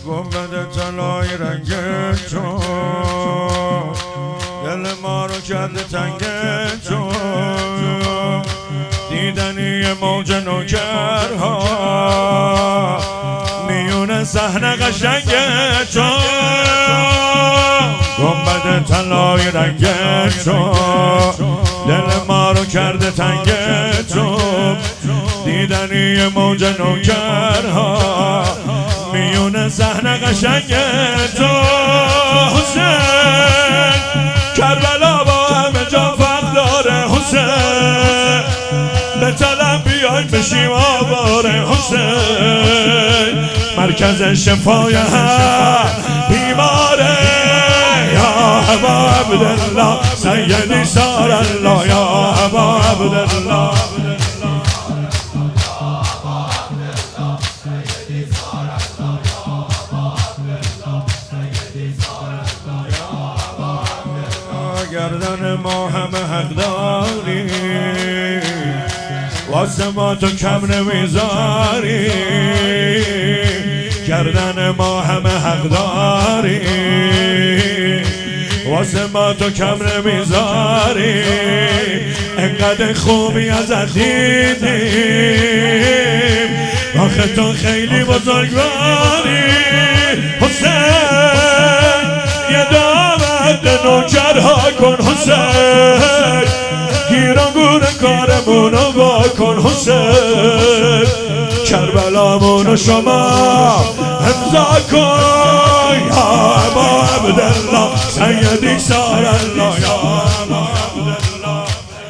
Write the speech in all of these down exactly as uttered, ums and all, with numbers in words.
گنبد طلای رنگ تو دل ما رو کرده تنگ تو دیدنی موج نوکرها میون صحنه قشنگ تو گنبد طلای رنگ تو دل ما رو کرده تنگ تو دیدنی موج نوکرها میون صحنه قشنگ تو حسین کربلا با همه جا فرق داره حسین به طلب بیاین بشیم آواره حسین مرکز شفای هر بیماره یا ابا عبدالله سیدی سار الله یا ابا عبدالله گردن ما همه حق داری واسه ما تو کم نمیذاری گردن ما همه حق داری واسه ما تو کم نمیذاری انقدر خوبی ازت دیدیم آخه تو خیلی بزرگواری حسین یه دامت نوکرها کن حسین گیران گور کارمونو با کن حسین کربلامونو شما امضا کن یا ابا عبدالله سیدی سار الله یا ابا عبدالله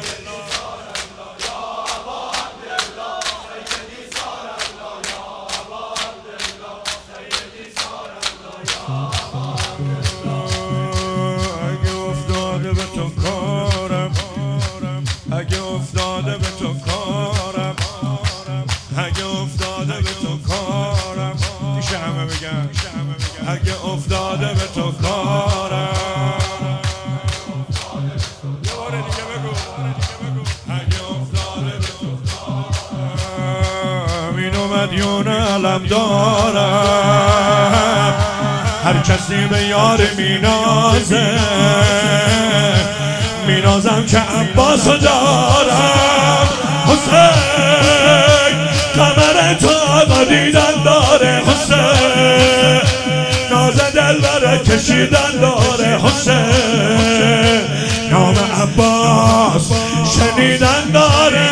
اگه افتاده به تو کارم اگه افتاده به تو کارم میشه همه بگن اگه افتاده به تو کارم یه بار دیگه بگو اگه افتاده به تو کارم اینو مدیون علم دارم هر کسی به یار مینازه مینازم که عباسو دارم حسین قمر تو آقا دیدن داره حسین ناز دل بره کشیدن داره حسین نام عباس شنیدن داره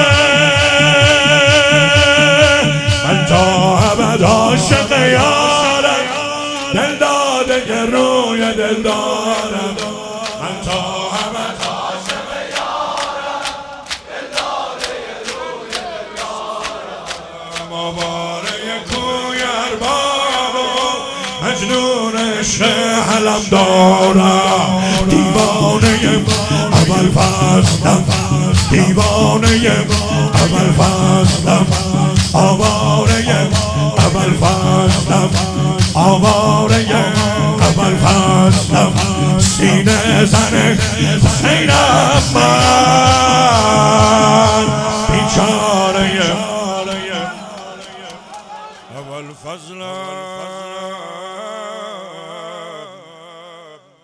من تا ابد عاشق یارم دل داده روی دل دارم من تا ابد عاشق یارم دل داده روی دل دارم مباره کوی ارباب مجنون عشق حلم دارم دیوانه اول فصلم دیوانه اول فصلم آواره اول فصلم آواره اول فصلم سینه زنه حسینم من